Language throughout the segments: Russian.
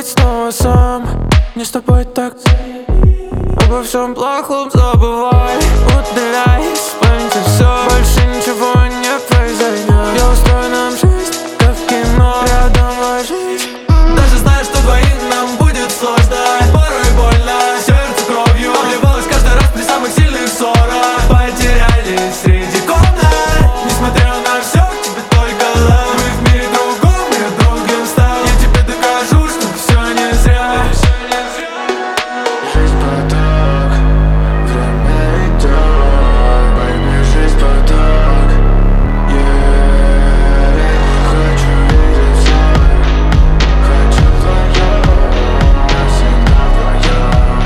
снова сам. Не с тобой так. Обо всем плохом забывай. Удаляй из памяти все. Больше ничего не произойдет. Я устрою нам жизнь, как в кино. Рядом ложись. Даже зная, что двоим нам будет сложно, порой больно, сердце кровью обливалось каждый раз при самых сильных ссорах. Потерялись среди комнат, несмотря на все, тебе только love. Мы в мире другом, я другим стал. Я тебе докажу, что все не зря. Жизнь поток, время идет. Baby, жизнь поток, yeah. Хочу видеть все, хочу вдвоем, всегда вдвоем.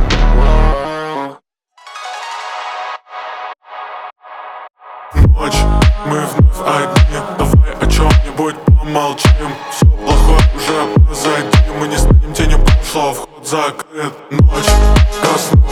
Ночь, мы вновь одни. Давай о чем-нибудь помолчим. Все плохое уже позади. Мы не станем тенью прошлого, вход закрыт. Ночь, ко сну